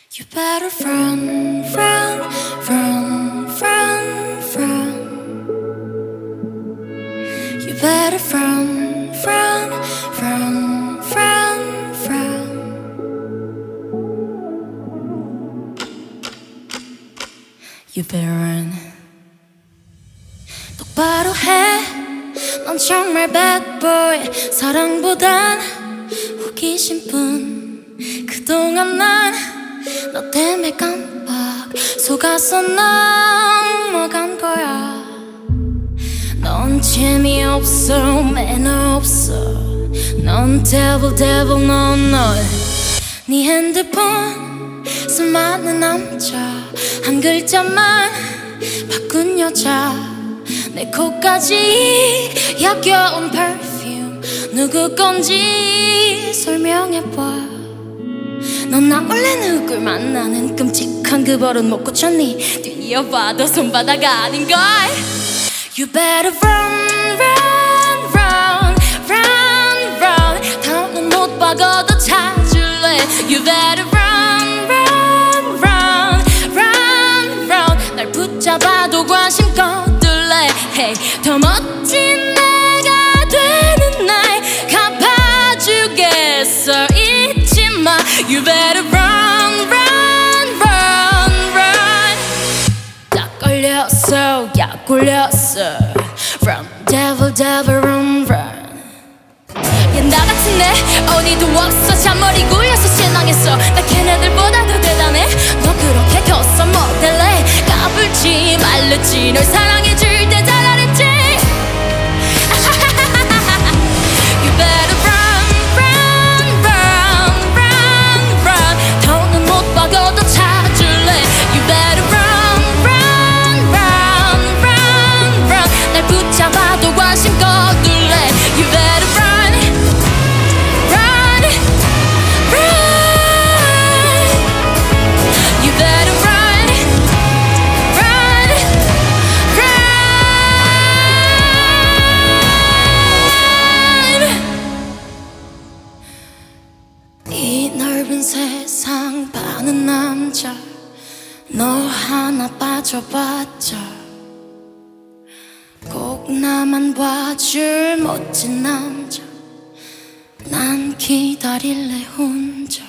You better run, run, run, run, run. You better run, run, run, run, run. You better run. 똑바로 해. 넌 정말 bad boy. 사랑보단 호기심뿐. 그동안 난 너 때문에 깜빡 속아서 넘어간 거야. 넌 재미없어, 매너 없어. 넌 devil, devil, 넌 네 핸드폰 수많은 남자 한 글자만 바꾼 여자. 내 코까지 역겨운 perfume 누구 건지 설명해봐. 넌 나 몰래 누굴 만나는 끔찍한 그 버릇 못 고쳤니? 뛰어봐도 손바닥 아닌걸. You better run, run, run, run, run. 더는 못 박아도 찾을래. You better run, run, run, run, run. 날 붙잡아도 관심 꺼둘래. Hey, 더 멋진 내가 되는 날 갚아주겠어. You better run, run, run, run. 딱 걸렸어, 약 걸렸어. Run, devil, devil, run, run. 야, 나 같은 애 어디도 없어. 잔머리 굴려서 실망했어. 나 걔네들보다도 대단해. 너 그렇게 컸어 모델래. 까불지 말랬지. 널 사랑해줄 때 잘하랬지. You better 박아도 찾을래. You better run, run, run, run, run. 날 붙잡아도 관심 꺼둘래. You better run, run, run. You better run, run, run. 이 넓은 세상 많은 남자 너 하나 빠져봤자 꼭 나만 봐줄 멋진 남자 난 기다릴래 혼자.